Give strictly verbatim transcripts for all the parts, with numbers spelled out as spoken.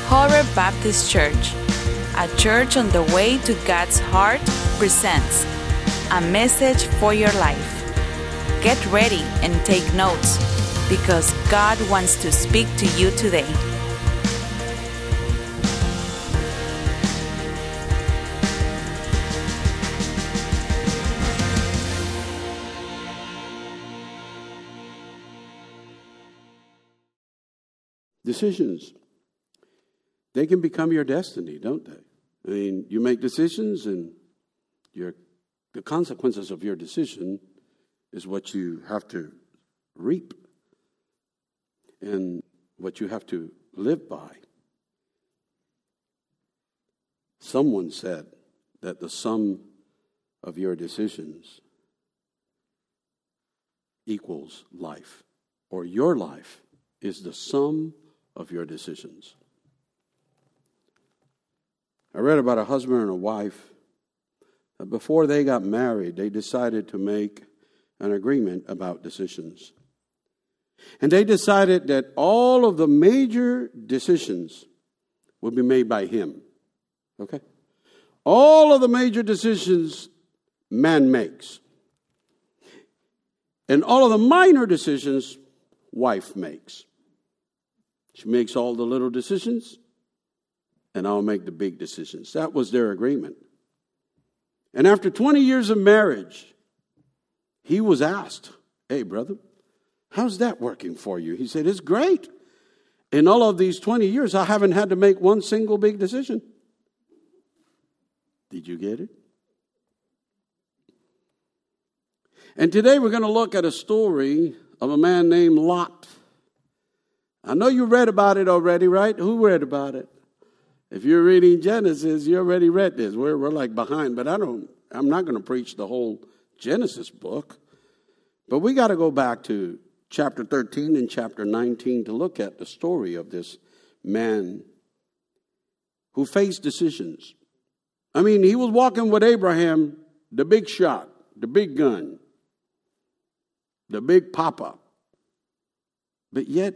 Horeb Baptist Church, a church on the way to God's heart, presents a message for your life. Get ready and take notes, because God wants to speak to you today. Decisions, they can become your destiny, don't they? I mean, you make decisions, and your the consequences of your decision is what you have to reap and what you have to live by. Someone said that the sum of your decisions equals life, or your life is the sum of your decisions. I read about a husband and a wife that before they got married, they decided to make an agreement about decisions. And they decided that all of the major decisions would be made by him. Okay? All of the major decisions man makes. And all of the minor decisions wife makes. She makes all the little decisions, and I'll make the big decisions. That was their agreement. And after twenty years of marriage, he was asked, "Hey, brother, how's that working for you?" He said, "It's great. In all of these twenty years, I haven't had to make one single big decision." Did you get it? And today we're going to look at a story of a man named Lot. I know you read about it already, right? Who read about it? If you're reading Genesis, you already read this. We're, we're like behind, but I don't, I'm not going to preach the whole Genesis book. But we got to go back to chapter thirteen and chapter nineteen to look at the story of this man who faced decisions. I mean, he was walking with Abraham, the big shot, the big gun, the big papa. But yet,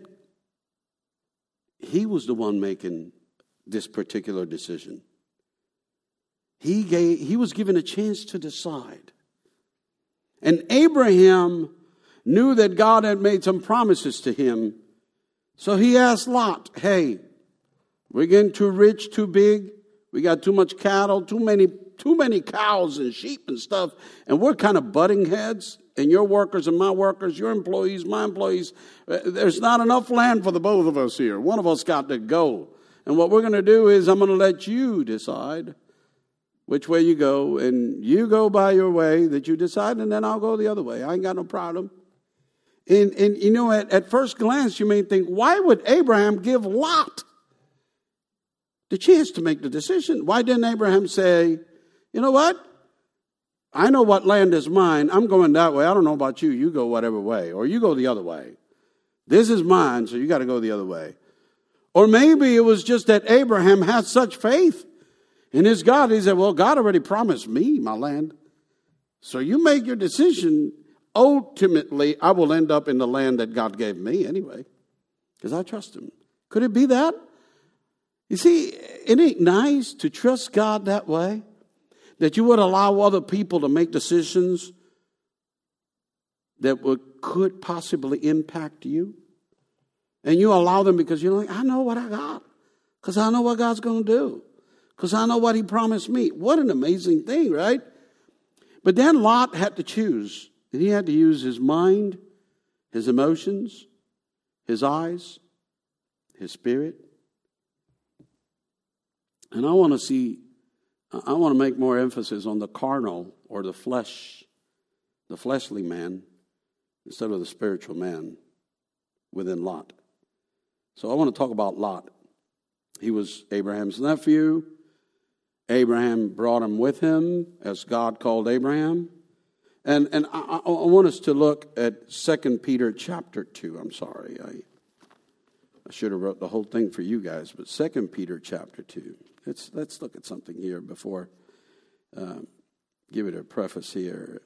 he was the one making this particular decision. He gave, he was given a chance to decide. And Abraham knew that God had made some promises to him. So he asked Lot, "Hey, we're getting too rich, too big. We got too much cattle, too many, too many cows and sheep and stuff. And we're kind of butting heads. And your workers and my workers, your employees, my employees. There's not enough land for the both of us here. One of us got to go. And what we're going to do is I'm going to let you decide which way you go. And you go by your way that you decide, and then I'll go the other way. I ain't got no problem." And, and you know, at, at first glance, you may think, why would Abraham give Lot the chance to make the decision? Why didn't Abraham say, "You know what? I know what land is mine. I'm going that way. I don't know about you. You go whatever way. Or you go the other way. This is mine, so you got to go the other way." Or maybe it was just that Abraham had such faith in his God. He said, "Well, God already promised me my land. So you make your decision. Ultimately, I will end up in the land that God gave me anyway, because I trust him." Could it be that? You see, it ain't nice to trust God that way, that you would allow other people to make decisions that would, could possibly impact you. And you allow them because you're like, I know what I got. Because I know what God's going to do. Because I know what he promised me. What an amazing thing, right? But then Lot had to choose. And he had to use his mind, his emotions, his eyes, his spirit. And I want to see I want to make more emphasis on the carnal or the flesh, the fleshly man, instead of the spiritual man within Lot. So I want to talk about Lot. He was Abraham's nephew. Abraham brought him with him as God called Abraham. And and I, I want us to look at Second Peter chapter two. I'm sorry. I, I should have wrote the whole thing for you guys, but Second Peter chapter two. Let's let's look at something here before uh, give it a preface here.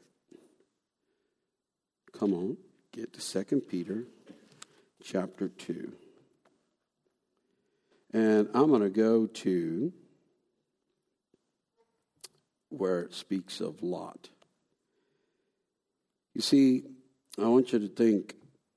Come on, get to Second Peter chapter two. And I'm going to go to where it speaks of Lot. You see, I want you to think,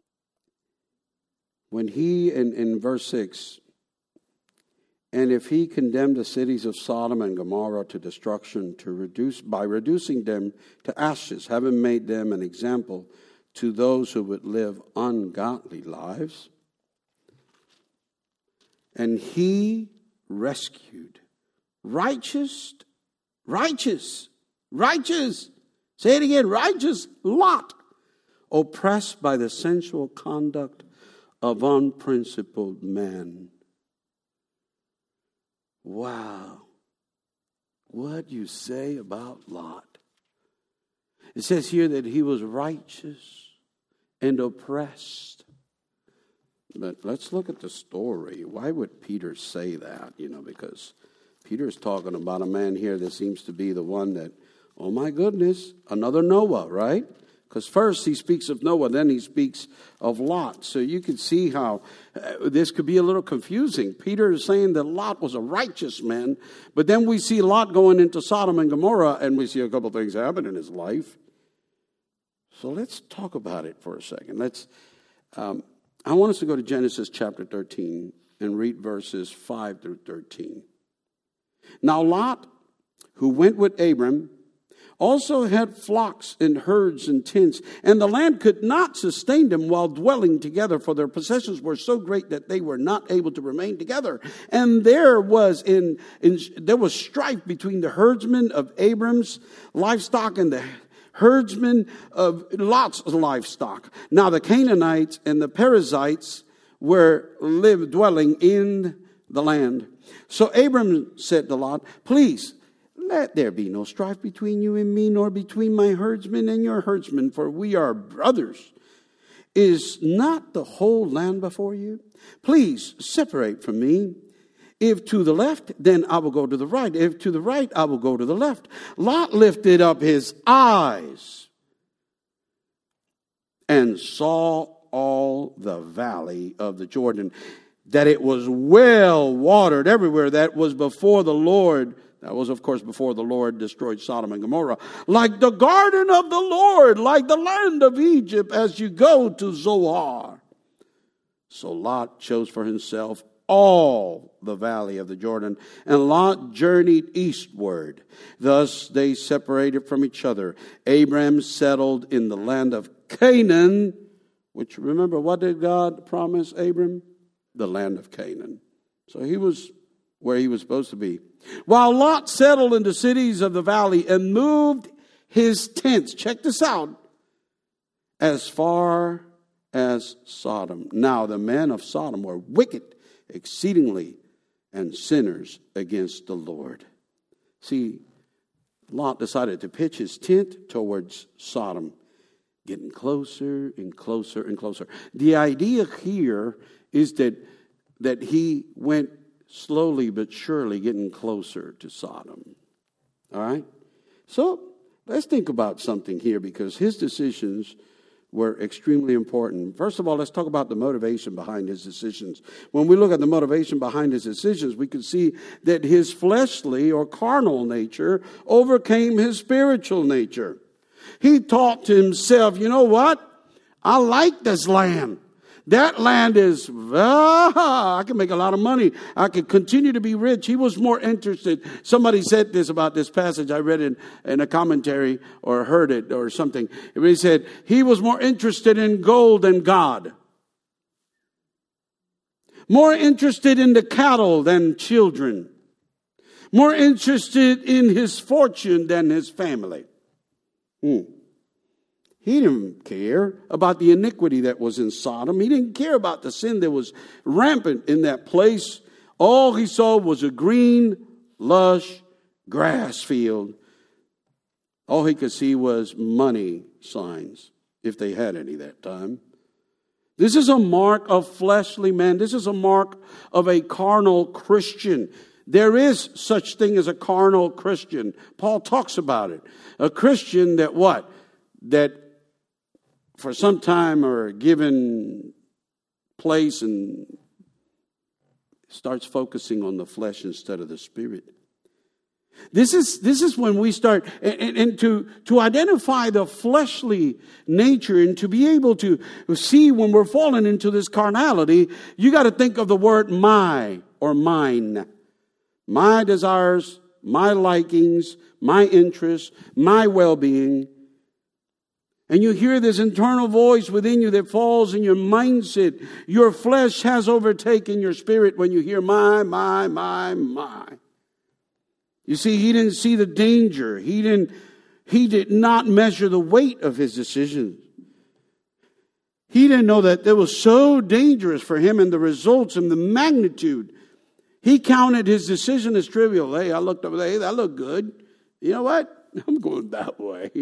when he, in, in verse six, and if he condemned the cities of Sodom and Gomorrah to destruction to reduce by reducing them to ashes, having made them an example to those who would live ungodly lives, and he rescued righteous, righteous, righteous, say it again, righteous Lot, oppressed by the sensual conduct of unprincipled man. Wow. What you say about Lot? It says here that he was righteous and oppressed. But let's look at the story. Why would Peter say that? You know, because Peter's talking about a man here that seems to be the one that, oh my goodness, another Noah, right? Because first he speaks of Noah, then he speaks of Lot. So you can see how uh, this could be a little confusing. Peter is saying that Lot was a righteous man, but then we see Lot going into Sodom and Gomorrah, and we see a couple things happen in his life. So let's talk about it for a second. Let's. Um, I want us to go to Genesis chapter thirteen and read verses five through thirteen. Now Lot, who went with Abram, also had flocks and herds and tents, and the land could not sustain them while dwelling together, for their possessions were so great that they were not able to remain together. And there was in, in there was strife between the herdsmen of Abram's livestock and the herdsmen of Lot's livestock. Now the Canaanites and the Perizzites were live dwelling in the land. So Abram said to Lot, "Please, let there be no strife between you and me, nor between my herdsmen and your herdsmen, for we are brothers. Is not the whole land before you? Please separate from me. If to the left, then I will go to the right. If to the right, I will go to the left." Lot lifted up his eyes and saw all the valley of the Jordan, that it was well watered everywhere. That was before the Lord. That was, of course, before the Lord destroyed Sodom and Gomorrah. Like the garden of the Lord, like the land of Egypt, as you go to Zoar. So Lot chose for himself all the valley of the Jordan, and Lot journeyed eastward. Thus they separated from each other. Abram settled in the land of Canaan, which, remember, what did God promise Abram? The land of Canaan. So he was where he was supposed to be. While Lot settled in the cities of the valley and moved his tents, check this out, as far as Sodom. Now the men of Sodom were wicked exceedingly and sinners against the Lord. See, Lot decided to pitch his tent towards Sodom, getting closer and closer and closer. The idea here is that that he went slowly but surely getting closer to Sodom. All right? So let's think about something here, because his decisions were extremely important. First of all, let's talk about the motivation behind his decisions. When we look at the motivation behind his decisions, we can see that his fleshly or carnal nature overcame his spiritual nature. He thought to himself, you know what? I like this land. That land is, ah, I can make a lot of money. I can continue to be rich. He was more interested. Somebody said this about this passage. I read it in a commentary or heard it or something. He said he was more interested in gold than God. More interested in the cattle than children. More interested in his fortune than his family. Hmm. He didn't care about the iniquity that was in Sodom. He didn't care about the sin that was rampant in that place. All he saw was a green, lush grass field. All he could see was money signs, if they had any that time. This is a mark of fleshly man. This is a mark of a carnal Christian. There is such thing as a carnal Christian. Paul talks about it. A Christian that what? That for some time or a given place and starts focusing on the flesh instead of the spirit. This is this is when we start, and, and to, to identify the fleshly nature and to be able to see when we're falling into this carnality, you got to think of the word my or mine. My desires, my likings, my interests, my well-being. And you hear this internal voice within you that falls in your mindset. Your flesh has overtaken your spirit when you hear my, my, my, my. You see, he didn't see the danger. He didn't, he did not measure the weight of his decisions. He didn't know that it was so dangerous for him and the results and the magnitude. He counted his decision as trivial. Hey, I looked over there. Hey, that looked good. You know what? I'm going that way.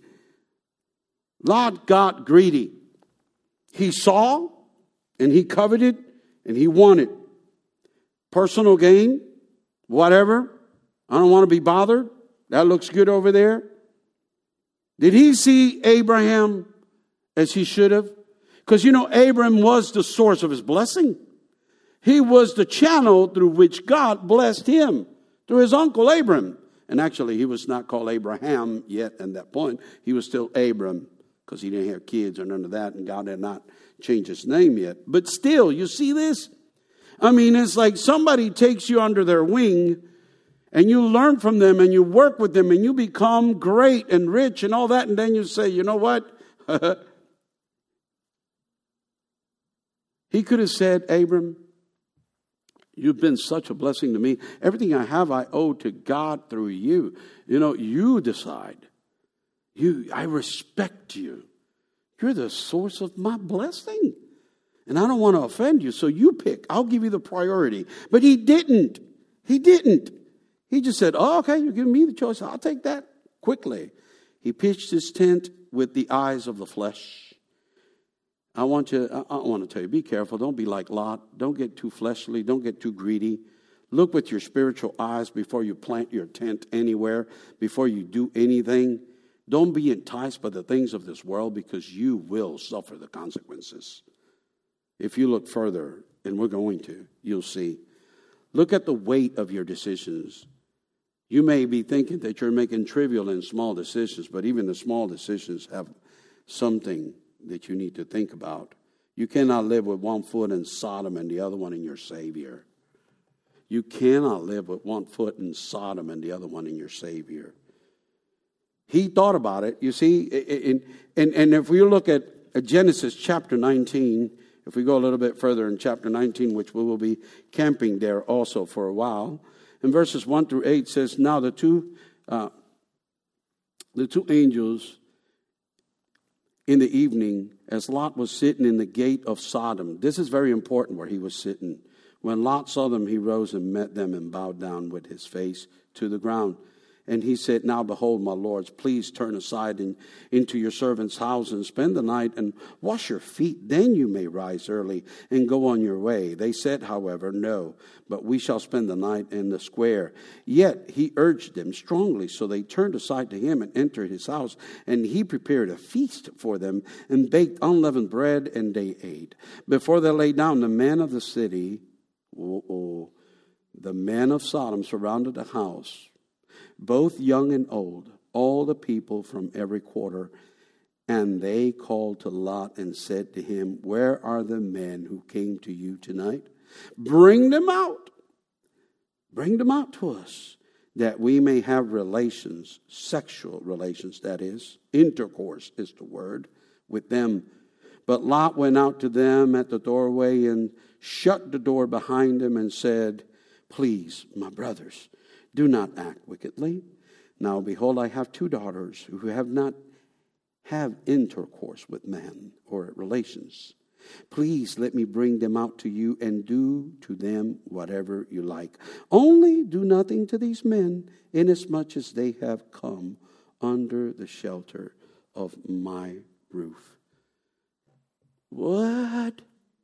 Lot got greedy. He saw and he coveted and he wanted. Personal gain, whatever. I don't want to be bothered. That looks good over there. Did he see Abraham as he should have? Because, you know, Abraham was the source of his blessing. He was the channel through which God blessed him, through his uncle Abraham. And actually, he was not called Abraham yet at that point. He was still Abram because he didn't have kids or none of that, and God had not changed his name yet. But still, you see this? I mean, it's like somebody takes you under their wing, and you learn from them, and you work with them, and you become great and rich and all that, and then you say, you know what? He could have said, Abram, you've been such a blessing to me. Everything I have, I owe to God through you. You know, you decide. You, I respect you. You're the source of my blessing. And I don't want to offend you, so you pick. I'll give you the priority. But he didn't. He didn't. He just said, oh, okay, you're giving me the choice. I'll take that quickly. He pitched his tent with the eyes of the flesh. I want you, I, I want to tell you, be careful. Don't be like Lot. Don't get too fleshly. Don't get too greedy. Look with your spiritual eyes before you plant your tent anywhere, before you do anything. Don't be enticed by the things of this world because you will suffer the consequences. If you look further, and we're going to, you'll see. Look at the weight of your decisions. You may be thinking that you're making trivial and small decisions, but even the small decisions have something that you need to think about. You cannot live with one foot in Sodom and the other one in your Savior. You cannot live with one foot in Sodom and the other one in your Savior. He thought about it. You see, and, and, and if we look at Genesis chapter nineteen, if we go a little bit further in chapter nineteen, which we will be camping there also for a while, in verses one through eight says, now the two, uh, the two angels in the evening, as Lot was sitting in the gate of Sodom. This is very important where he was sitting. When Lot saw them, he rose and met them and bowed down with his face to the ground. And he said, now behold, my lords, please turn aside in, into your servant's house and spend the night and wash your feet. Then you may rise early and go on your way. They said, however, no, but we shall spend the night in the square. Yet he urged them strongly, so they turned aside to him and entered his house. And he prepared a feast for them and baked unleavened bread, and they ate. Before they lay down, the men of the city, oh, oh, the men of Sodom surrounded the house, both young and old, all the people from every quarter. And they called to Lot and said to him, where are the men who came to you tonight? Bring them out. Bring them out to us, that we may have relations, sexual relations, that is. Intercourse is the word, with them. But Lot went out to them at the doorway and shut the door behind him and said, please, my brothers, do not act wickedly. Now, behold, I have two daughters who have not have intercourse with men or relations. Please let me bring them out to you and do to them whatever you like. Only do nothing to these men, inasmuch as they have come under the shelter of my roof. What?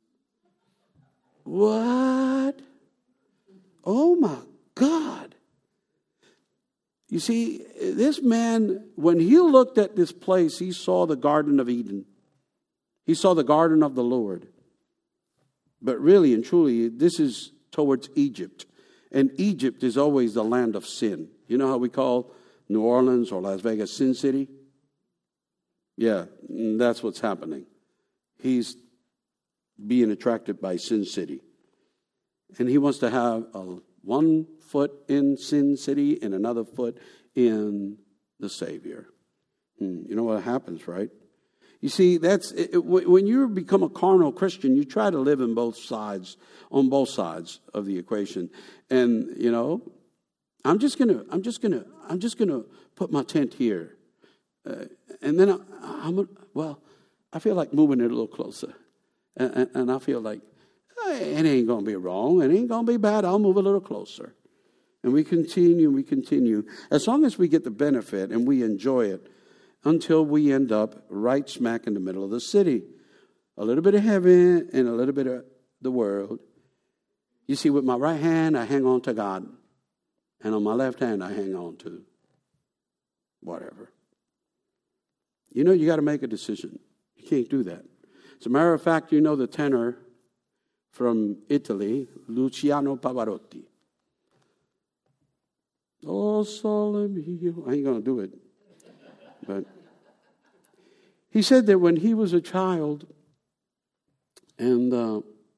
What? Oh my God. You see, this man, when he looked at this place, he saw the Garden of Eden. He saw the garden of the Lord. But really and truly, this is towards Egypt. And Egypt is always the land of sin. You know how we call New Orleans or Las Vegas Sin City? Yeah, that's what's happening. He's being attracted by Sin City. And he wants to have a one foot in Sin City and another foot in the Savior. Hmm, you know what happens, right? You see, that's it, when you become a carnal Christian, you try to live in both sides, on both sides of the equation. And, you know, I'm just gonna, I'm just gonna, I'm just gonna put my tent here, uh, and then I, I'm well. I feel like moving it a little closer, and, and, and I feel like hey, it ain't gonna be wrong, it ain't gonna be bad. I'll move a little closer, and we continue, we continue as long as we get the benefit and we enjoy it, until we end up right smack in the middle of the city, a little bit of heaven and a little bit of the world. You see, with my right hand, I hang on to God. And on my left hand, I hang on to whatever. You know, you got to make a decision. You can't do that. As a matter of fact, you know the tenor from Italy, Luciano Pavarotti. Oh, sole mio. I ain't going to do it. But he said that when he was a child, and uh,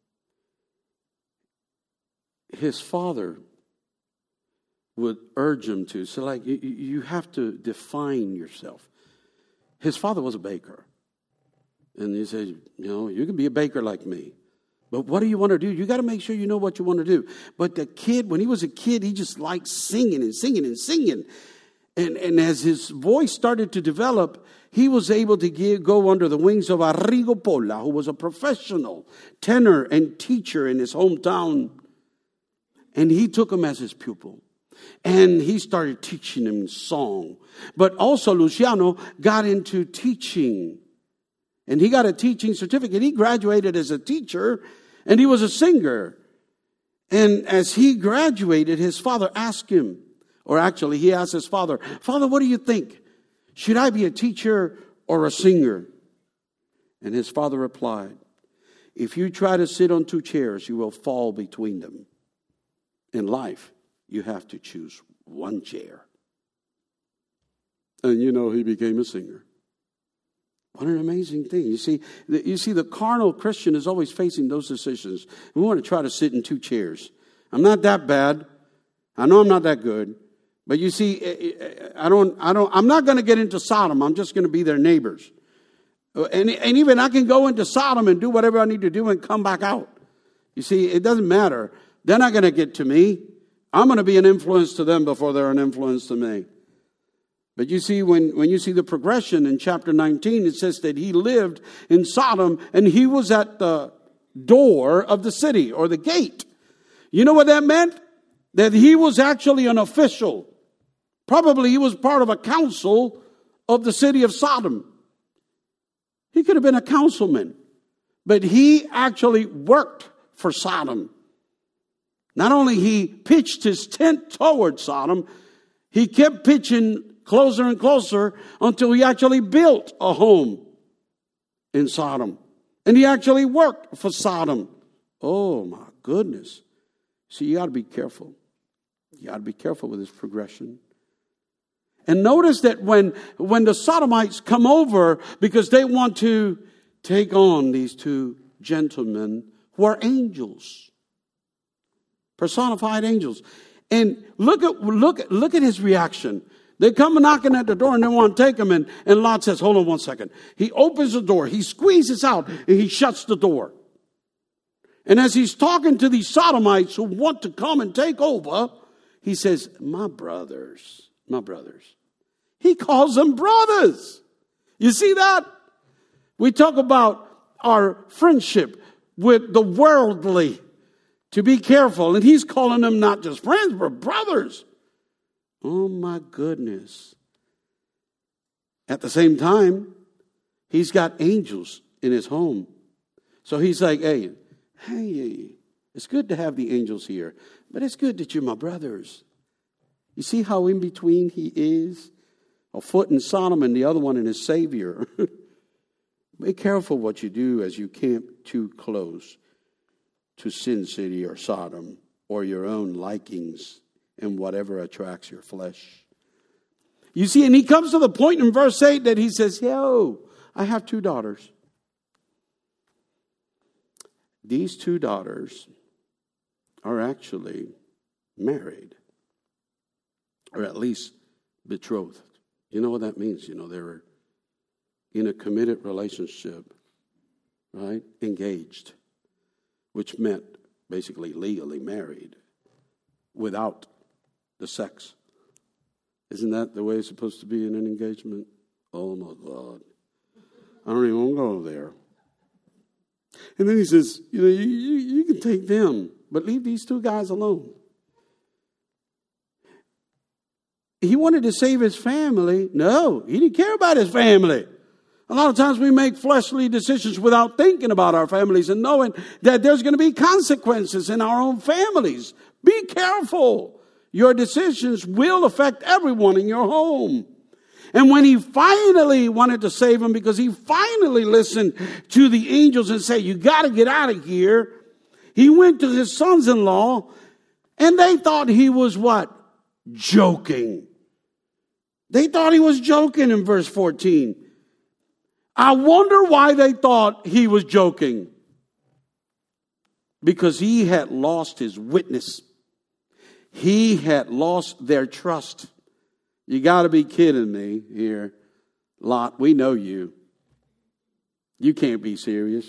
his father would urge him to. So like, you, you have to define yourself. His father was a baker. And he said, you know, you can be a baker like me. But what do you want to do? You got to make sure you know what you want to do. But the kid, when he was a kid, he just liked singing and singing and singing. And, and as his voice started to develop, he was able to give, go under the wings of Arrigo Pola, who was a professional tenor and teacher in his hometown. And he took him as his pupil. And he started teaching him song. But also Luciano got into teaching. And he got a teaching certificate. He graduated as a teacher, and he was a singer. And as he graduated, his father asked him, or actually he asked his father, Father, what do you think? Should I be a teacher or a singer? And his father replied, if you try to sit on two chairs, you will fall between them. In life, you have to choose one chair. And you know, he became a singer. What an amazing thing. You see, the, you see, the carnal Christian is always facing those decisions. We want to try to sit in two chairs. I'm not that bad. I know I'm not that good. But you see, I don't, I don't, I'm not going to get into Sodom. I'm just going to be their neighbors. And, and even I can go into Sodom and do whatever I need to do and come back out. You see, it doesn't matter. They're not going to get to me. I'm going to be an influence to them before they're an influence to me. But you see, when, when you see the progression in chapter nineteen, it says that he lived in Sodom and he was at the door of the city or the gate. You know what that meant? That he was actually an official. Probably he was part of a council of the city of Sodom. He could have been a councilman. But he actually worked for Sodom. Not only he pitched his tent toward Sodom, he kept pitching closer and closer until he actually built a home in Sodom. And he actually worked for Sodom. Oh my goodness. See, you got to be careful. You got to be careful with this progression. And notice that when, when the Sodomites come over because they want to take on these two gentlemen who are angels. Personified angels. And look at, look, look at his reaction. They come knocking at the door and they want to take him. And, and Lot says, hold on one second. He opens the door. He squeezes out and he shuts the door. And as he's talking to these Sodomites who want to come and take over, he says, my brothers, my brothers. He calls them brothers. You see that? We talk about our friendship with the worldly, to be careful. And he's calling them not just friends, but brothers. Oh my goodness. At the same time, he's got angels in his home. So he's like, hey, hey, it's good to have the angels here, but it's good that you're my brothers. You see how in between he is? A foot in Sodom and the other one in his Savior. Be careful what you do as you camp too close to Sin City or Sodom. or your own likings and whatever attracts your flesh. You see, and he comes to the point in verse eight that he says, yo, I have two daughters. These two daughters are actually married, or at least betrothed. You know what that means? You know, they were in a committed relationship, right? Engaged, which meant basically legally married without the sex. Isn't that the way it's supposed to be in an engagement? Oh, my God. I don't even want to go there. And then he says, you know, you, you, you can take them, but leave these two guys alone. He wanted to save his family. No, he didn't care about his family. A lot of times we make fleshly decisions without thinking about our families and knowing that there's going to be consequences in our own families. Be careful. Your decisions will affect everyone in your home. And when he finally wanted to save him, because he finally listened to the angels and said, you got to get out of here, he went to his sons-in-law, and they thought he was what? Joking. They thought he was joking in verse fourteen. I wonder why they thought he was joking. Because he had lost his witness. He had lost their trust. You got to be kidding me here, Lot. We know you. You can't be serious.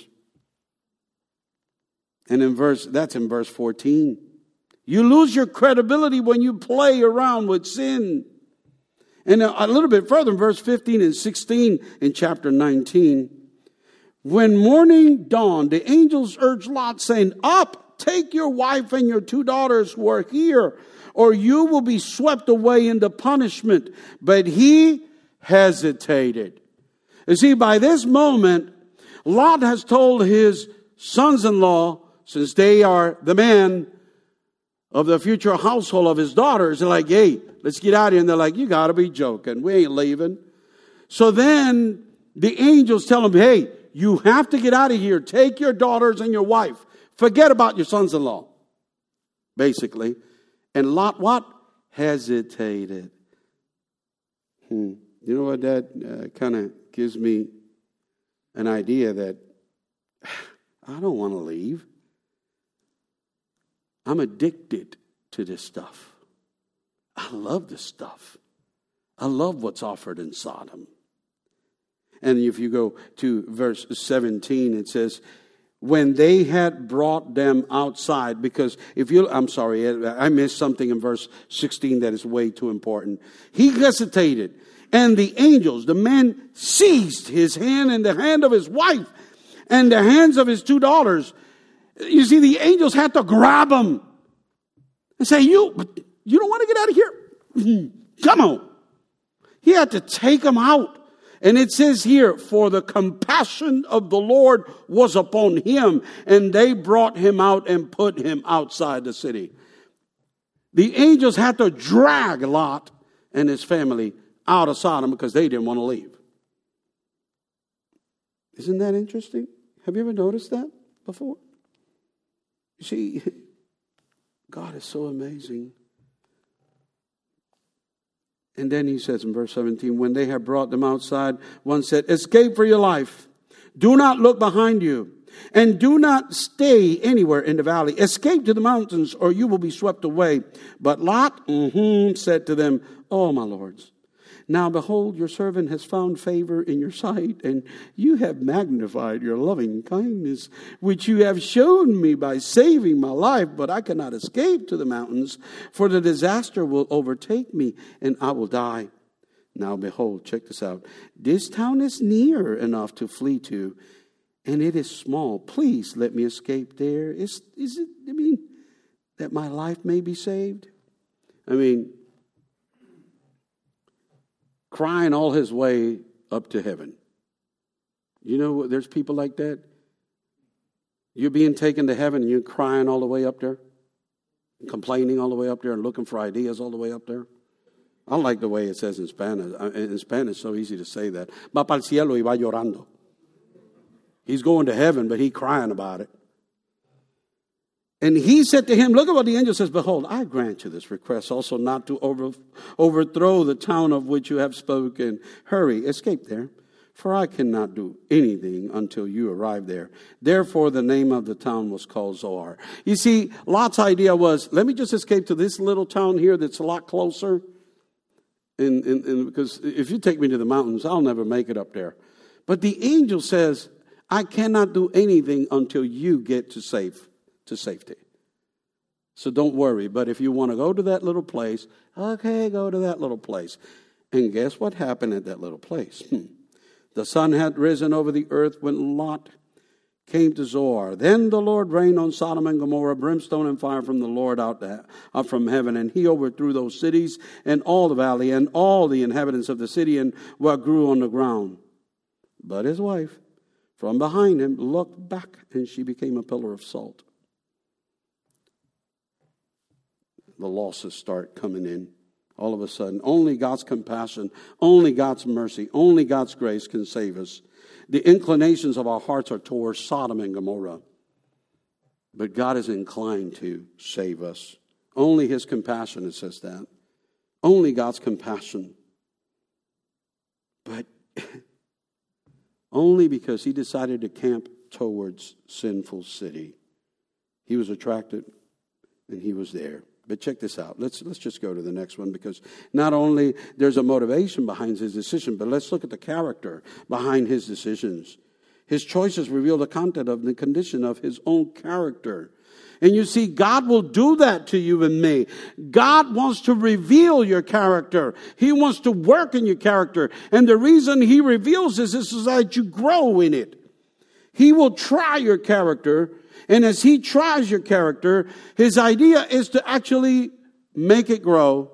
And in verse, that's in verse fourteen. You lose your credibility when you play around with sin. And a little bit further in verse fifteen and sixteen in chapter nineteen. When morning dawned, the angels urged Lot, saying, up, take your wife and your two daughters who are here, or you will be swept away into punishment. But he hesitated. You see, by this moment, Lot has told his sons-in-law, since they are the men of the future household of his daughters, they're like, hey, let's get out of here. And they're like, you got to be joking. We ain't leaving. So then the angels tell him, hey, you have to get out of here. Take your daughters and your wife. Forget about your sons-in-law, basically. And Lot, what? Hesitated. Hmm. You know what? That uh, kind of gives me an idea that I don't want to leave. I'm addicted to this stuff. I love this stuff. I love what's offered in Sodom. And if you go to verse seventeen, it says, when they had brought them outside, because if you, I'm sorry, I missed something in verse sixteen that is way too important. He hesitated, and the angels, the men, seized his hand and the hand of his wife and the hands of his two daughters. You see, the angels had to grab him and say, you, you don't want to get out of here? Come on. He had to take him out. And it says here, for the compassion of the Lord was upon him, and they brought him out and put him outside the city. The angels had to drag Lot and his family out of Sodom because they didn't want to leave. Isn't that interesting? Have you ever noticed that before? You see, God is so amazing. And then he says in verse seventeen, when they had brought them outside, one said, escape for your life. Do not look behind you. And do not stay anywhere in the valley. Escape to the mountains, or you will be swept away. But Lot mm-hmm, said to them, oh, my lords, now behold, your servant has found favor in your sight, and you have magnified your loving kindness, which you have shown me by saving my life. But I cannot escape to the mountains, for the disaster will overtake me, and I will die. Now behold, check this out. This town is near enough to flee to, and it is small. Please let me escape there. Is, is it, I mean, that my life may be saved? I mean, crying all his way up to heaven. You know, there's people like that. You're being taken to heaven and you're crying all the way up there, complaining all the way up there and looking for ideas all the way up there. I like the way it says in Spanish. In Spanish, it's so easy to say that. Va para el cielo y va llorando. He's going to heaven, but he's crying about it. And he said to him, look at what the angel says, behold, I grant you this request also not to over, overthrow the town of which you have spoken. Hurry, escape there, for I cannot do anything until you arrive there. Therefore, the name of the town was called Zoar. You see, Lot's idea was, let me just escape to this little town here that's a lot closer. And, and, and because if you take me to the mountains, I'll never make it up there. But the angel says, I cannot do anything until you get to safe, to safety. So don't worry. But if you want to go to that little place, okay, go to that little place. And guess what happened at that little place? Hmm. The sun had risen over the earth when Lot came to Zoar. Then the Lord rained on Sodom and Gomorrah brimstone and fire from the Lord out, to, out from heaven. And he overthrew those cities and all the valley and all the inhabitants of the city and what grew on the ground. But his wife, from behind him, looked back, and she became a pillar of salt. The losses start coming in. All of a sudden, only God's compassion, only God's mercy, only God's grace can save us. The inclinations of our hearts are towards Sodom and Gomorrah. But God is inclined to save us. Only his compassion, it says that. Only God's compassion. But only because he decided to camp towards sinful city. He was attracted and he was there. But check this out. Let's let's just go to the next one, because not only there's a motivation behind his decision, but let's look at the character behind his decisions. His choices reveal the content of the condition of his own character. And you see, God will do that to you and me. God wants to reveal your character. He wants to work in your character. And the reason he reveals this is so that you grow in it. He will try your character. And as he tries your character, his idea is to actually make it grow.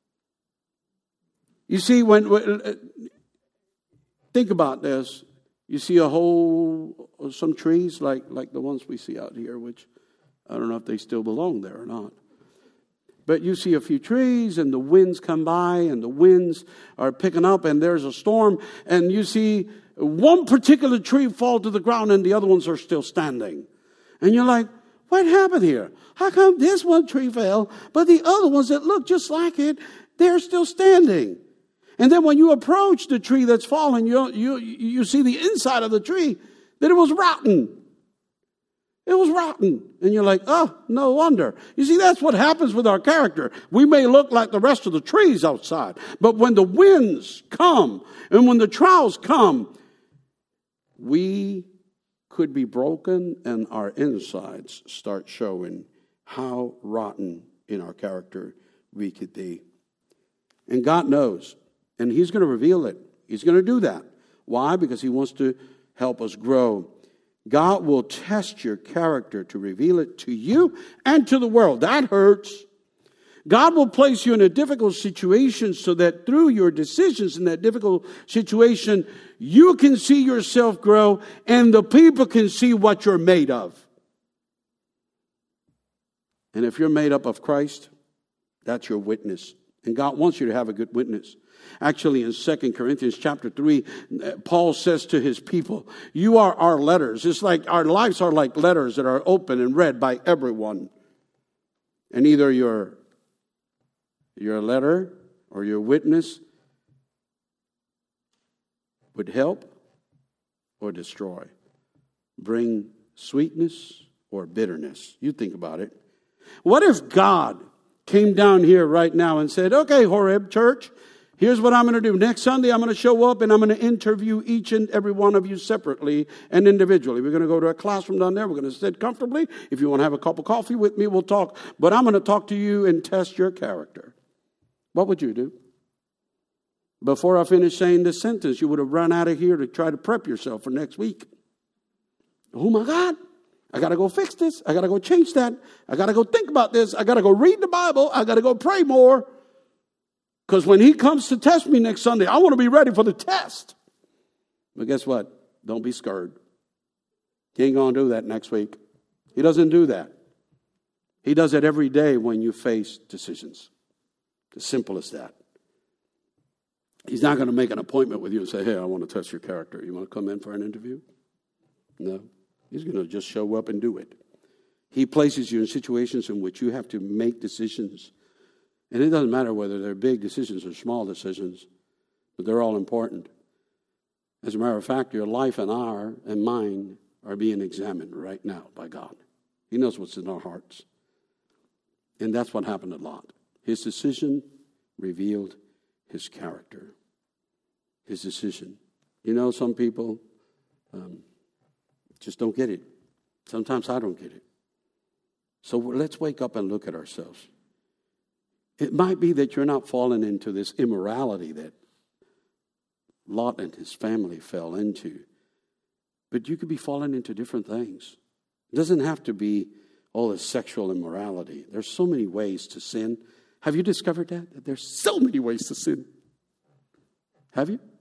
You see, when, when think about this. You see a whole, some trees like, like the ones we see out here, which I don't know if they still belong there or not. But you see a few trees and the winds come by and the winds are picking up and there's a storm. And you see one particular tree fall to the ground and the other ones are still standing. And you're like, what happened here? How come this one tree fell, but the other ones that look just like it, they're still standing? And then when you approach the tree that's fallen, you, you, you see the inside of the tree, that it was rotten. It was rotten. And you're like, oh, no wonder. You see, that's what happens with our character. We may look like the rest of the trees outside, but when the winds come and when the trials come, we could be broken and our insides start showing how rotten in our character we could be. And God knows, and he's going to reveal it. He's going to do that. Why? Because he wants to help us grow. God will test your character to reveal it to you and to the world. That hurts. God will place you in a difficult situation so that through your decisions in that difficult situation, you can see yourself grow and the people can see what you're made of. And if you're made up of Christ, that's your witness. And God wants you to have a good witness. Actually, in Second Corinthians chapter three, Paul says to his people, you are our letters. It's like our lives are like letters that are open and read by everyone. And either your, your letter or your witness would help or destroy, bring sweetness or bitterness. You think about it. What if God came down here right now and said, okay, Horeb Church, here's what I'm going to do. Next Sunday, I'm going to show up and I'm going to interview each and every one of you separately and individually. We're going to go to a classroom down there. We're going to sit comfortably. If you want to have a cup of coffee with me, we'll talk. But I'm going to talk to you and test your character. What would you do? Before I finish saying this sentence, you would have run out of here to try to prep yourself for next week. Oh my God, I got to go fix this. I got to go change that. I got to go think about this. I got to go read the Bible. I got to go pray more. Because when he comes to test me next Sunday, I want to be ready for the test. But guess what? Don't be scared. He ain't going to do that next week. He doesn't do that. He does it every day when you face decisions. As simple as that. He's not going to make an appointment with you and say, hey, I want to test your character. You want to come in for an interview? No. He's going to just show up and do it. He places you in situations in which you have to make decisions. And it doesn't matter whether they're big decisions or small decisions, but they're all important. As a matter of fact, your life and our and mine are being examined right now by God. He knows what's in our hearts. And that's what happened to Lot. His decision revealed his character. His decision. You know, some people um, just don't get it. Sometimes I don't get it. So let's wake up and look at ourselves. It might be that you're not falling into this immorality that Lot and his family fell into. But you could be falling into different things. It doesn't have to be all this sexual immorality. There's so many ways to sin. Have you discovered that? That there's so many ways to sin. Have you?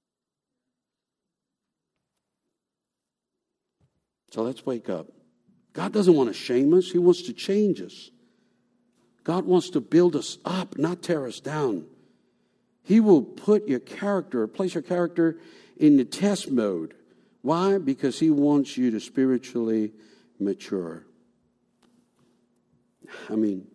So let's wake up. God doesn't want to shame us. He wants to change us. God wants to build us up, not tear us down. He will put your character, place your character in the test mode. Why? Because he wants you to spiritually mature. I mean,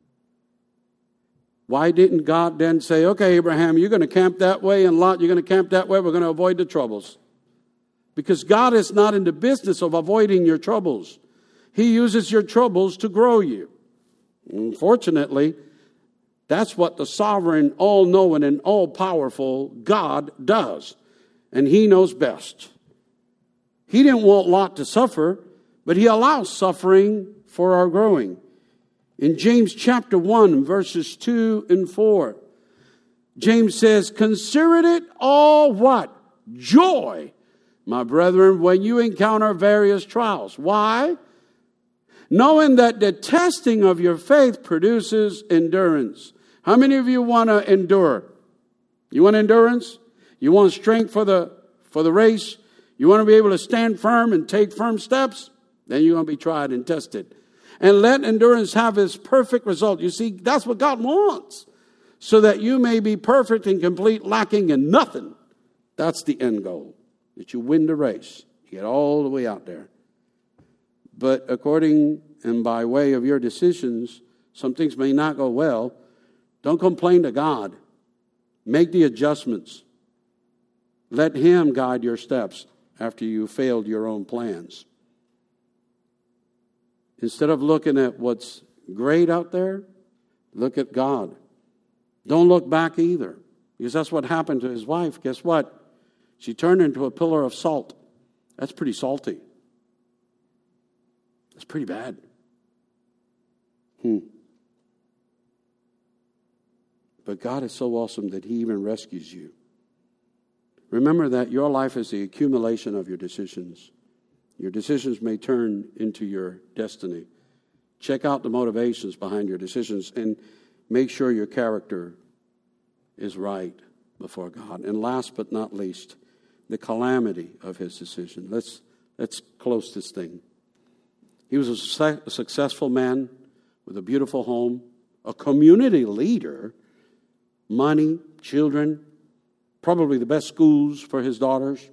why didn't God then say, okay, Abraham, you're going to camp that way, and Lot, you're going to camp that way. We're going to avoid the troubles. Because God is not in the business of avoiding your troubles. He uses your troubles to grow you. Unfortunately, that's what the sovereign, all-knowing, and all-powerful God does. And he knows best. He didn't want Lot to suffer, but he allows suffering for our growing. In James chapter one, verses two and four, James says, consider it all what? Joy, my brethren, when you encounter various trials. Why? Knowing that the testing of your faith produces endurance. How many of you want to endure? You want endurance? You want strength for the for the race? You want to be able to stand firm and take firm steps? Then you're going to be tried and tested. And let endurance have its perfect result. You see, that's what God wants. So that you may be perfect and complete, lacking in nothing. That's the end goal. That you win the race. You get all the way out there. But according and by way of your decisions, some things may not go well. Don't complain to God. Make the adjustments. Let him guide your steps after you failed your own plans. Instead of looking at what's great out there, look at God. Don't look back either, because that's what happened to his wife. Guess what? She turned into a pillar of salt. That's pretty salty. That's pretty bad. Hmm. But God is so awesome that he even rescues you. Remember that your life is the accumulation of your decisions. Your decisions may turn into your destiny. Check out the motivations behind your decisions and make sure your character is right before God. And last but not least, the calamity of his decision. Let's, let's close this thing. He was a, su- a successful man with a beautiful home, a community leader, money, children, probably the best schools for his daughters.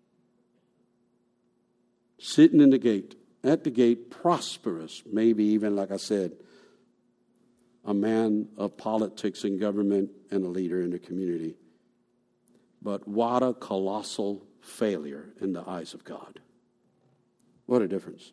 Sitting in the gate, at the gate, prosperous, maybe even, like I said, a man of politics and government and a leader in the community. But what a colossal failure in the eyes of God. What a difference.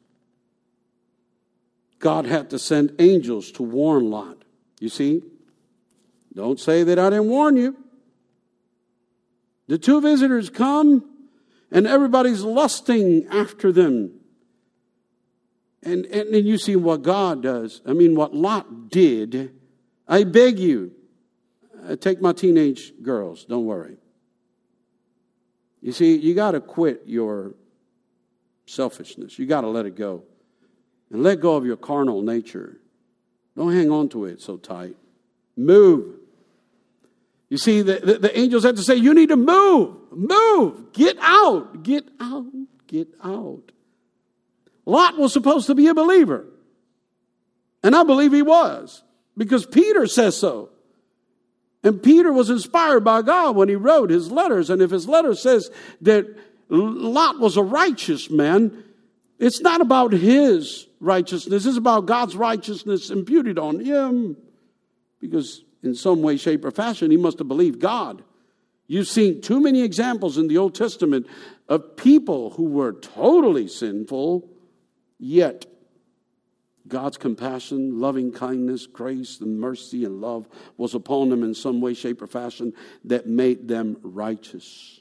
God had to send angels to warn Lot. You see, don't say that I didn't warn you. The two visitors come, and everybody's lusting after them. And, and then you see what God does. I mean, what Lot did. I beg you, uh, take my teenage girls, don't worry. You see, you got to quit your selfishness. You got to let it go. And let go of your carnal nature. Don't hang on to it so tight. Move. You see, the, the, the angels had to say, you need to move. Move. Get out. Get out. Get out. Lot was supposed to be a believer. And I believe he was. Because Peter says so. And Peter was inspired by God when he wrote his letters. And if his letter says that Lot was a righteous man, It's not about his righteousness. It's about God's righteousness imputed on him. Because in some way, shape, or fashion, he must have believed God. You've seen too many examples in the Old Testament of people who were totally sinful, yet God's compassion, loving kindness, grace, and mercy and love was upon them in some way, shape, or fashion that made them righteous.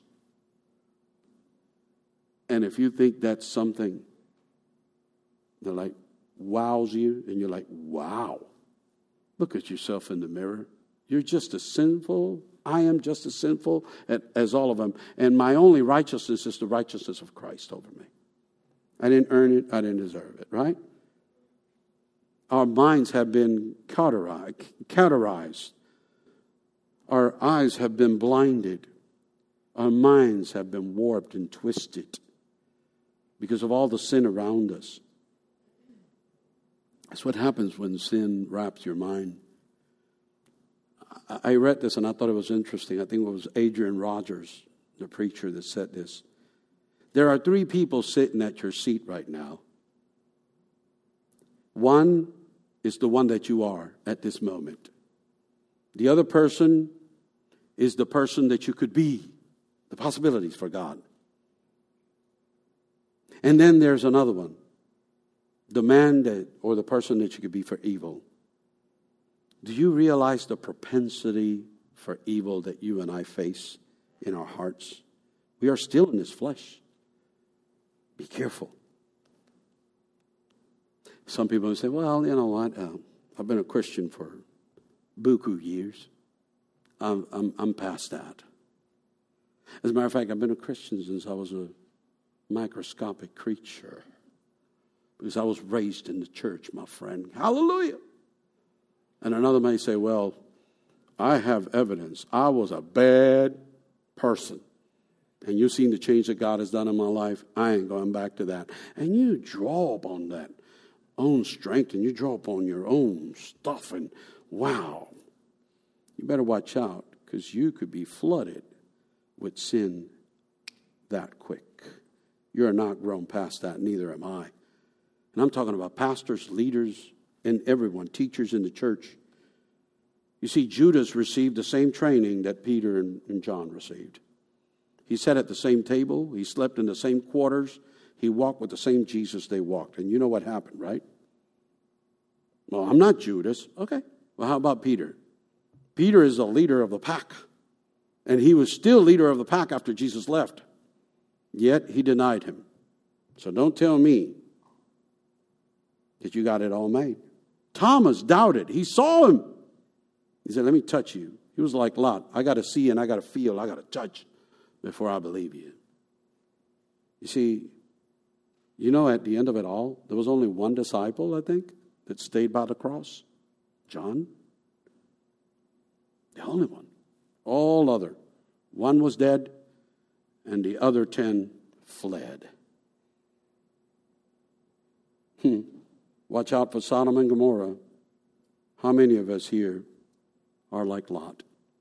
And if you think that's something that like wows you, and you're like, wow, look at yourself in the mirror. You're just as sinful. I am just as sinful as all of them. And my only righteousness is the righteousness of Christ over me. I didn't earn it. I didn't deserve it, right? Our minds have been cauterized. Our eyes have been blinded. Our minds have been warped and twisted because of all the sin around us. That's what happens when sin wraps your mind. I read this and I thought it was interesting. I think it was Adrian Rogers, the preacher, that said this. There are three people sitting at your seat right now. One is the one that you are at this moment. The other person is the person that you could be, the possibilities for God. And then there's another one, the man that or the person that you could be for evil. Do you realize the propensity for evil that you and I face in our hearts? We are still in this flesh. Be careful. Some people will say, well, you know what? Uh, I've been a Christian for buku years. I'm, I'm, I'm past that. As a matter of fact, I've been a Christian since I was a microscopic creature. Because I was raised in the church, my friend. Hallelujah. And another may say, well, I have evidence. I was a bad person. And you've seen the change that God has done in my life. I ain't going back to that. And you draw upon that own strength and you draw upon your own stuff. And wow, you better watch out because you could be flooded with sin that quick. You're not grown past that, neither am I. And I'm talking about pastors, leaders, and everyone, teachers in the church. You see, Judas received the same training that Peter and, and John received. He sat at the same table. He slept in the same quarters. He walked with the same Jesus they walked. And you know what happened, right? Well, I'm not Judas. Okay. Well, how about Peter? Peter is a leader of the pack. And he was still leader of the pack after Jesus left. Yet he denied him. So don't tell me that you got it all made. Thomas doubted. He saw him. He said, let me touch you. He was like Lot. I got to see and I got to feel. I got to touch before I believe you. You see, you know, at the end of it all, there was only one disciple, I think, that stayed by the cross. John. The only one. All other. One was dead and the other ten fled. Hmm. Watch out for Sodom and Gomorrah. How many of us here are like Lot?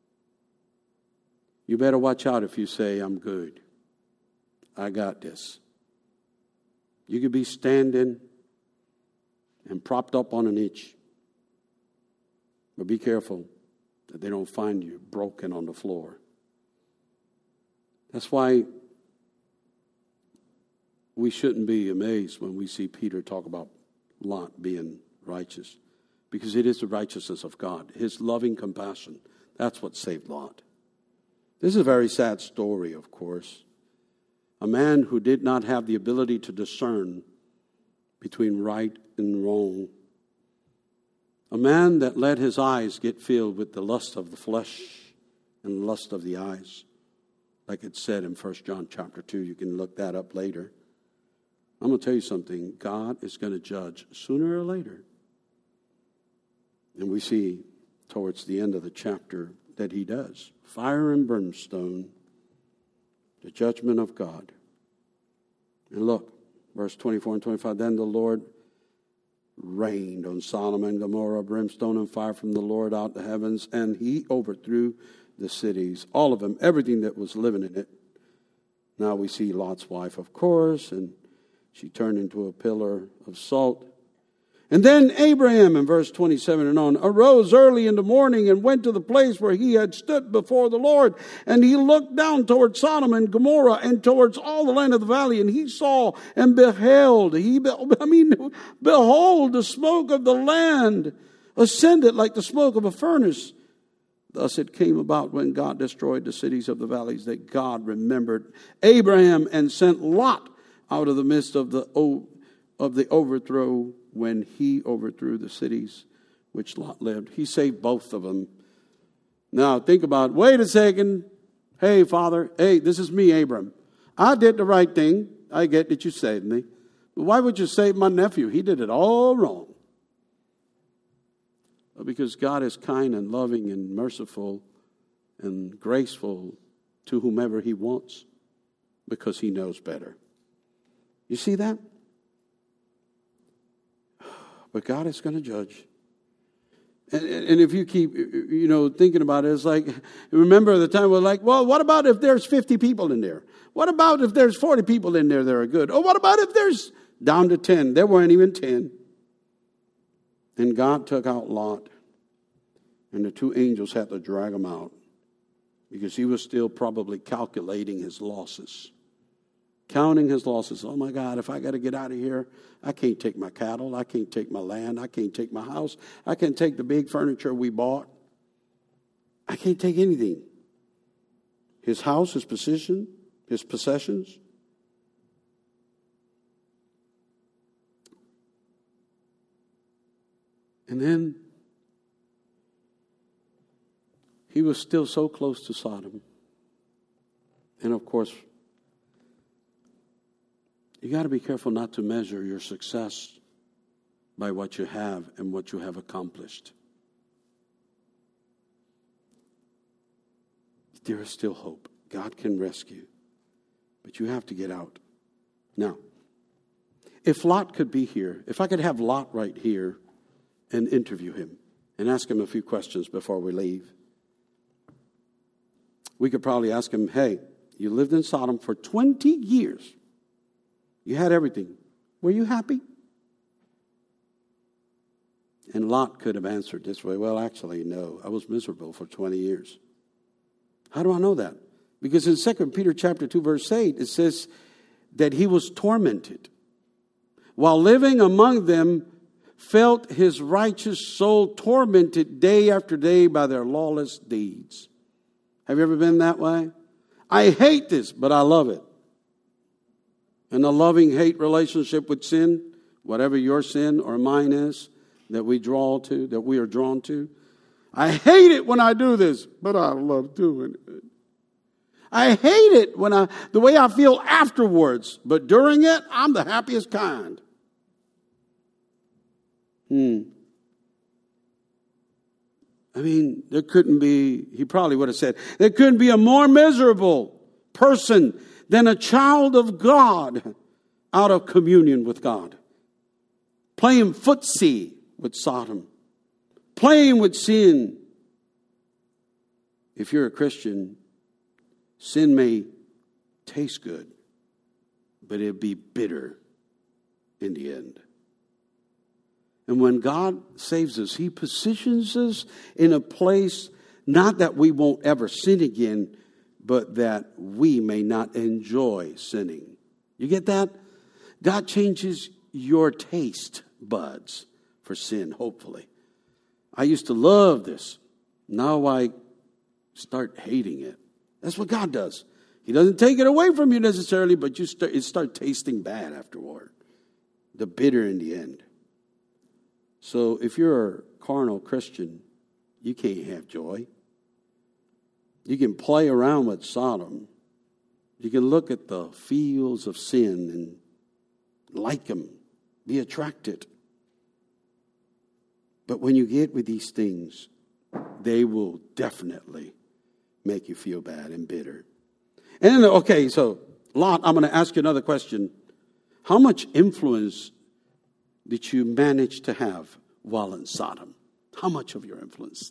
You better watch out if you say, I'm good. I got this. You could be standing and propped up on an itch. But be careful that they don't find you broken on the floor. That's why we shouldn't be amazed when we see Peter talk about Lot being righteous. Because it is the righteousness of God. His loving compassion. That's what saved Lot. This is a very sad story, of course. A man who did not have the ability to discern between right and wrong. A man that let his eyes get filled with the lust of the flesh and the lust of the eyes. Like it said in First John chapter two. You can look that up later. I'm going to tell you something. God is going to judge sooner or later. And we see towards the end of the chapter that he does. Fire and brimstone, the judgment of God. And look, verse twenty-four and twenty-five. Then the Lord rained on Sodom and Gomorrah, brimstone and fire from the Lord out the heavens, and he overthrew the cities, all of them, everything that was living in it. Now we see Lot's wife, of course, and She turned into a pillar of salt. And then Abraham, in verse twenty-seven and on, arose early in the morning and went to the place where he had stood before the Lord. And he looked down towards Sodom and Gomorrah and towards all the land of the valley. And he saw and beheld, he, I mean, behold, the smoke of the land ascended like the smoke of a furnace. Thus it came about when God destroyed the cities of the valleys that God remembered Abraham and sent Lot out of the midst of the of the overthrow when he overthrew the cities which Lot lived. He saved both of them. Now think about, wait a second. Hey, Father, hey, this is me, Abram. I did the right thing. I get that you saved me. But why would you save my nephew? He did it all wrong. Well, because God is kind and loving and merciful and graceful to whomever he wants, because he knows better. You see that? But God is going to judge. And, and if you keep, you know, thinking about it, it's like, remember the time we're like, well, what about if there's fifty people in there? What about if there's forty people in there that are good? Or what about if there's down to ten? There weren't even ten. And God took out Lot. And the two angels had to drag him out because he was still probably calculating his losses. Counting his losses. Oh my God, if I got to get out of here, I can't take my cattle. I can't take my land. I can't take my house. I can't take the big furniture we bought. I can't take anything. His house, his position, his possessions. And then he was still so close to Sodom. And of course, you got to be careful not to measure your success by what you have and what you have accomplished. There is still hope. God can rescue. But you have to get out. Now, if Lot could be here, if I could have Lot right here and interview him and ask him a few questions before we leave, we could probably ask him, hey, you lived in Sodom for twenty years. You had everything. Were you happy? And Lot could have answered this way, well, actually, no. I was miserable for twenty years. How do I know that? Because in Second Peter chapter two, verse eight, it says that he was tormented. While living among them, felt his righteous soul tormented day after day by their lawless deeds. Have you ever been that way? I hate this, but I love it. And a loving-hate relationship with sin, whatever your sin or mine is, that we draw to, that we are drawn to. I hate it when I do this, but I love doing it. I hate it when I, the way I feel afterwards, but during it, I'm the happiest kind. Hmm. I mean, there couldn't be, he probably would have said, there couldn't be a more miserable person than a child of God out of communion with God. Playing footsie with Sodom. Playing with sin. If you're a Christian, sin may taste good, but it'll be bitter in the end. And when God saves us, he positions us in a place, not that we won't ever sin again, but that we may not enjoy sinning. You get that? God changes your taste buds for sin, hopefully. I used to love this. Now I start hating it. That's what God does. He doesn't take it away from you necessarily, but you start, it start tasting bad afterward. The bitter in the end. So if you're a carnal Christian, you can't have joy. You can play around with Sodom. You can look at the fields of sin and like them, be attracted. But when you get with these things, they will definitely make you feel bad and bitter. And okay, so Lot, I'm going to ask you another question. How much influence did you manage to have while in Sodom? How much of your influence?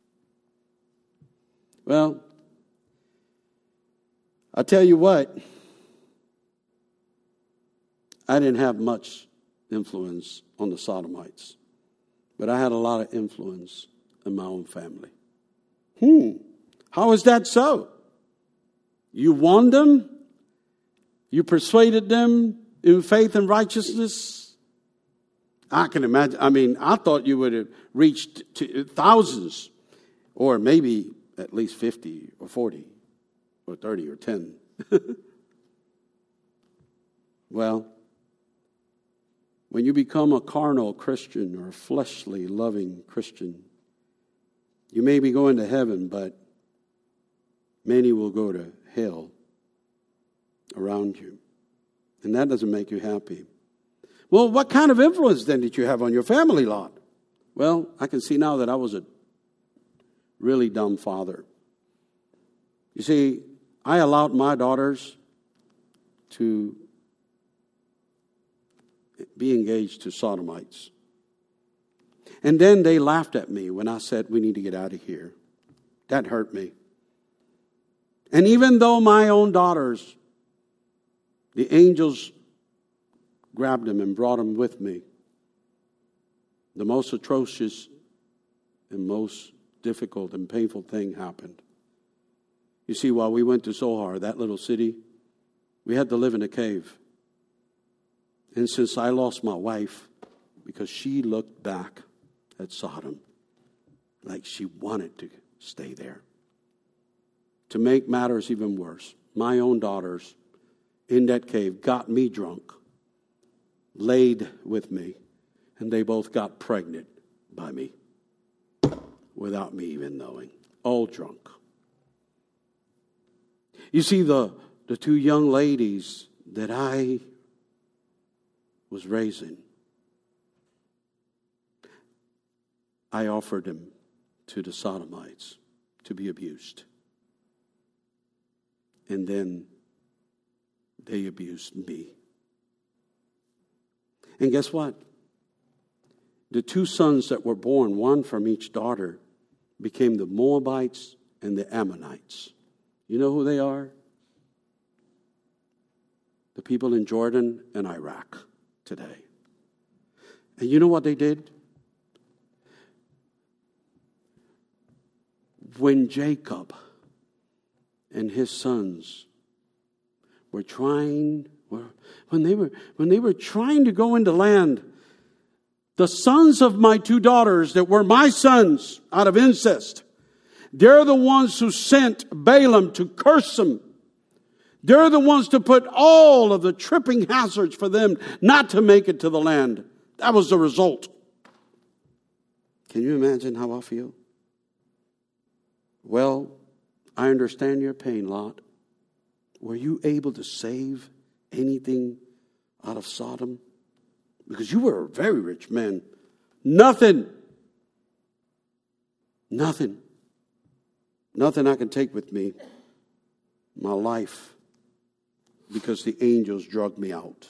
Well, I'll tell you what. I didn't have much influence on the Sodomites, but I had a lot of influence in my own family. Hmm. How is that so? You won them? You persuaded them in faith and righteousness? I can imagine. I mean, I thought you would have reached to thousands, or maybe at least fifty or forty or thirty or ten. Well, when you become a carnal Christian or a fleshly loving Christian, you may be going to heaven, but many will go to hell around you. And that doesn't make you happy. Well, what kind of influence then did you have on your family, Lot? Well, I can see now that I was a really dumb father. You see, I allowed my daughters to be engaged to Sodomites. And then they laughed at me when I said, we need to get out of here. That hurt me. And even though my own daughters, the angels grabbed them and brought them with me, the most atrocious and most difficult and painful thing happened. You see, while we went to Zohar, that little city, we had to live in a cave. And since I lost my wife, because she looked back at Sodom like she wanted to stay there. To make matters even worse, my own daughters in that cave got me drunk, laid with me, and they both got pregnant by me without me even knowing, all drunk. You see, the, the two young ladies that I was raising, I offered them to the Sodomites to be abused. And then they abused me. And guess what? The two sons that were born, one from each daughter, became the Moabites and the Ammonites. You know who they are? The people in Jordan and Iraq today. And you know what they did? When Jacob and his sons were trying, when they were when they were trying to go into land, the sons of my two daughters that were my sons out of incest, they're the ones who sent Balaam to curse them. They're the ones to put all of the tripping hazards for them not to make it to the land. That was the result. Can you imagine how I feel? Well, I understand your pain, Lot. Were you able to save anything out of Sodom? Because you were a very rich man. Nothing. Nothing. Nothing I can take with me. My life. Because the angels drug me out.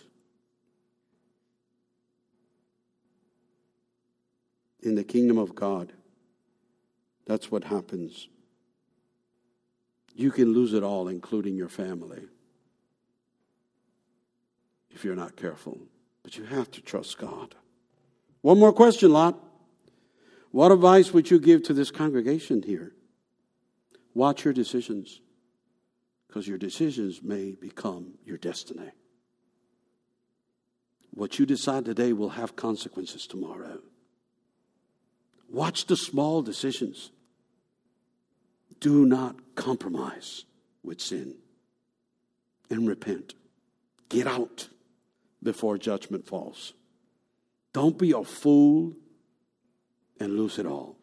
In the kingdom of God, that's what happens. You can lose it all, including your family, if you're not careful. But you have to trust God. One more question, Lot. What advice would you give to this congregation here? Watch your decisions, because your decisions may become your destiny. What you decide today will have consequences tomorrow. Watch the small decisions. Do not compromise with sin and repent. Get out before judgment falls. Don't be a fool and lose it all.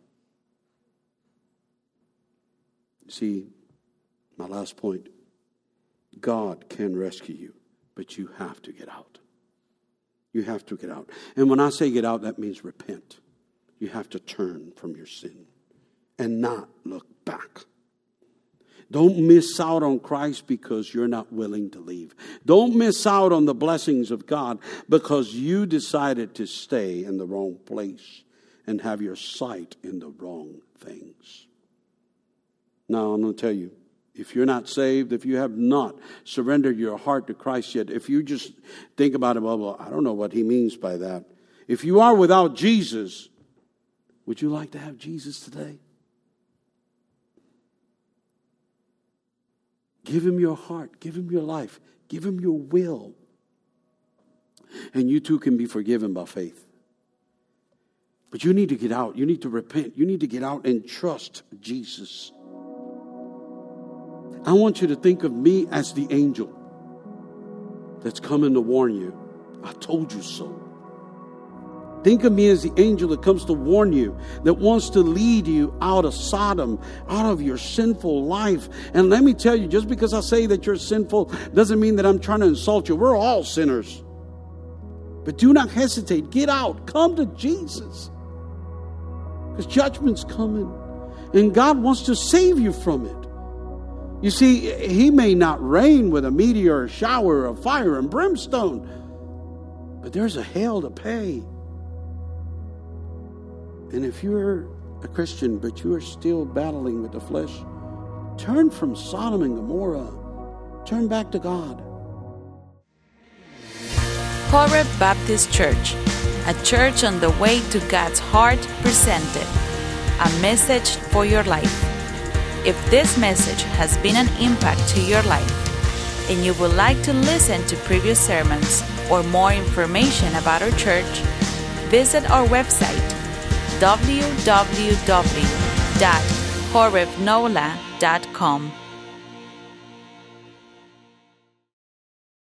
See, my last point. God can rescue you, but you have to get out. You have to get out. And when I say get out, that means repent. You have to turn from your sin and not look back. Don't miss out on Christ because you're not willing to leave. Don't miss out on the blessings of God because you decided to stay in the wrong place and have your sight in the wrong things. Now, I'm going to tell you, If you're not saved, if you have not surrendered your heart to Christ yet, if you just think about it, well, well, I don't know what he means by that. If you are without Jesus, would you like to have Jesus today? Give him your heart. Give him your life. Give him your will. And you too can be forgiven by faith. But you need to get out. You need to repent. You need to get out and trust Jesus. I want you to think of me as the angel that's coming to warn you. I told you so. Think of me as the angel that comes to warn you, that wants to lead you out of Sodom, out of your sinful life. And let me tell you, just because I say that you're sinful doesn't mean that I'm trying to insult you. We're all sinners. But do not hesitate. Get out. Come to Jesus. Because judgment's coming. And God wants to save you from it. You see, he may not rain with a meteor, a shower of fire and brimstone, but there's a hell to pay. And if you're a Christian, but you are still battling with the flesh, turn from Sodom and Gomorrah. Turn back to God. Horeb Baptist Church, a church on the way to God's heart, presented a message for your life. If this message has been an impact to your life and you would like to listen to previous sermons or more information about our church, visit our website w w w dot horeb nola dot com.